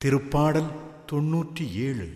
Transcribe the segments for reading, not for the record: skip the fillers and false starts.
திருப்பாடல் 97.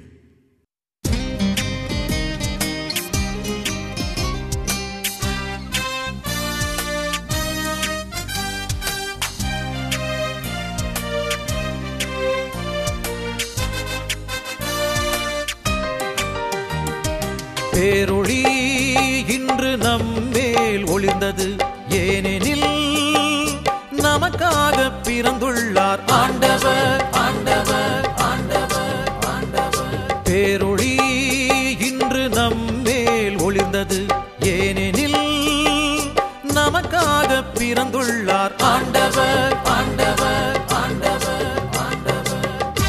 பேரொளி இன்று நம்மேல் ஒளிர்ந்தது, ஏனெனில் நமக்காக பிறந்துள்ளார் ஆண்டவர் ஆண்டவர் ஆண்டவர் ஆண்டவர். பேரொளி இன்று நம்மேல் ஒளிர்ந்தது, ஏனெனில் நமக்காக பிறந்துள்ளார் ஆண்டவர் ஆண்டவர் ஆண்டவர் ஆண்டவர்.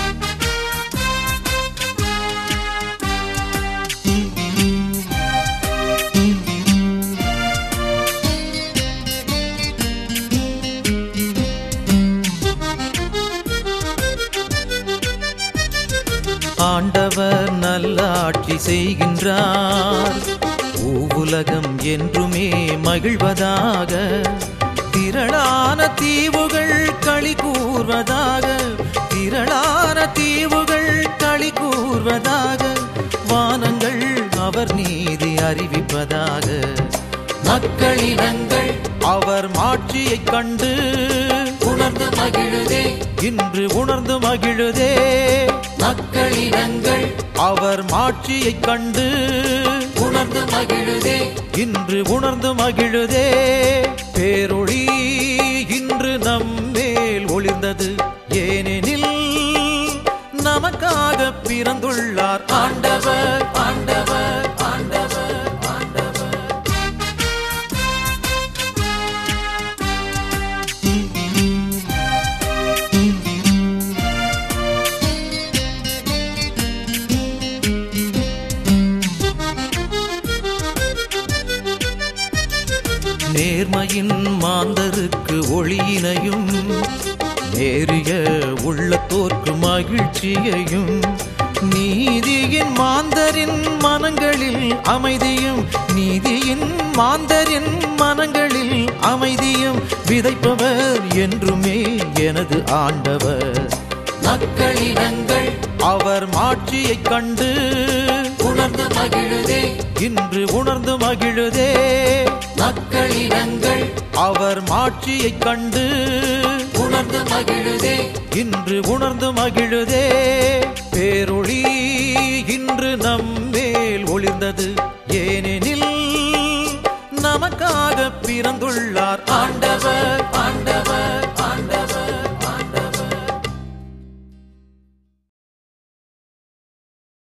ஆண்டவர் நல்ல ஆட்சி செய்கின்றார், உலகம் என்றுமே மகிழ்வதாக. திரளான தீவுகள் களி கூர்வதாக, திரளான தீவுகள் களி கூர்வதாக. வானங்கள் அவர் நீதி அறிவிப்பதாக. மக்களினங்கள் அவர் மாட்சியைக் கண்டு உணர்ந்து மகிழுதே, இன்று உணர்ந்து மகிழுதே. மக்களினங்கள் அவர் மாட்சியைக் கண்டு உணர்ந்து மகிழுதே, இன்று உணர்ந்து மகிழுதே. பேரொளி இன்று நம்மேல் ஒளிர்ந்தது, ஏனெனில் நமக்காக பிறந்துள்ளார் ஆண்டவர் ஆண்டவர் ஆண்டவர் ஆண்டவர். நேர்மையின் மாந்தருக்கு ஒளியினையும், நேரிய உள்ளத்தோர்க்கு மகிழ்ச்சியையும். நீதியின் மாந்தரின் மனங்களில் அமைதியும், நீதியின் மாந்தரின் மனங்களில் அமைதியும். விதைப்பவர் என்றுமே எனது ஆண்டவர். மக்களினங்கள் அவர் மாட்சியைக் கண்டு உணர்ந்து மகிழுதே, இன்று உணர்ந்து மகிழுதே. மக்களினங்கள் அவர் மாட்சியைக் கண்டு உணர்ந்து மகிழுதே, இன்று உணர்ந்து மகிழுதே. பேரொளி இன்று நம்மேல் ஒளிர்ந்தது, ஏனெனில் நமக்காக பிறந்துள்ளார் ஆண்டவர்.